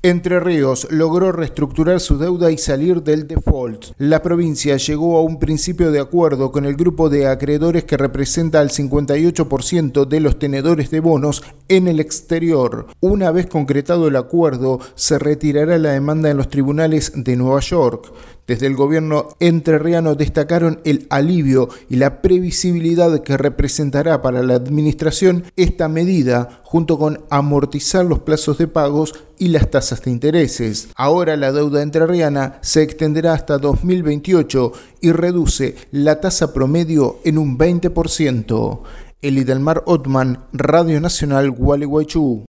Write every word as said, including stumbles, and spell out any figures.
Entre Ríos logró reestructurar su deuda y salir del default. La provincia llegó a un principio de acuerdo con el grupo de acreedores que representa al cincuenta y ocho por ciento de los tenedores de bonos en el exterior. Una vez concretado el acuerdo, se retirará la demanda en los tribunales de Nueva York. Desde el gobierno entrerriano destacaron el alivio y la previsibilidad que representará para la administración esta medida, junto con amortizar los plazos de pagos y las tasas de intereses. Ahora la deuda entrerriana se extenderá hasta dos mil veintiocho y reduce la tasa promedio en un veinte por ciento. Elidelmar Ottman, Radio Nacional Gualeguaychú.